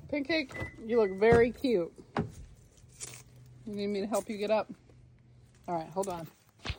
Pancake, you look very cute. You need me to help you get up? All right, hold on.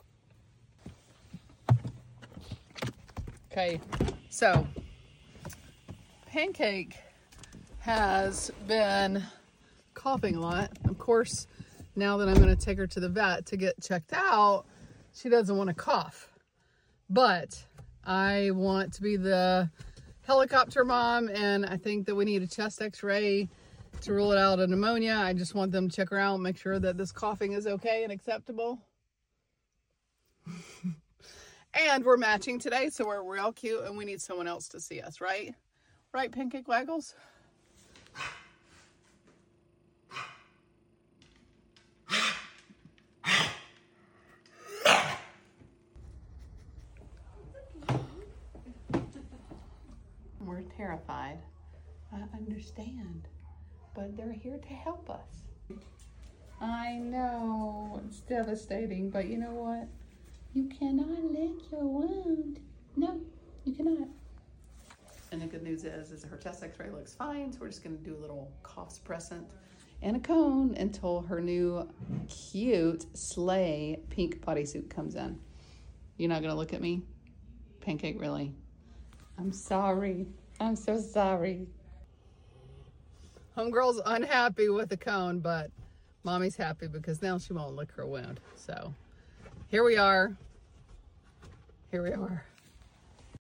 Okay, so Pancake has been coughing a lot. Of course, now that I'm going to take her to the vet to get checked out, she doesn't want to cough. But I want to be the helicopter mom, and I think that we need a chest x-ray to rule it out of pneumonia. I just want them to check her out and make sure that this coughing is okay and acceptable. And we're matching today, so we're real cute, and we need someone else to see us, right? Right, Pancake Waggles? We're terrified. I understand, but they're here to help us. I know, it's devastating, but you know what? You cannot lick your wound. No, you cannot. And the good news is her chest x-ray looks fine, so we're just gonna do a little cough suppressant and a cone until her new cute sleigh pink bodysuit comes in. You're not gonna look at me? Pancake, really? I'm sorry. I'm so sorry. Homegirl's unhappy with the cone, but mommy's happy because now she won't lick her wound. So here we are. Here we are.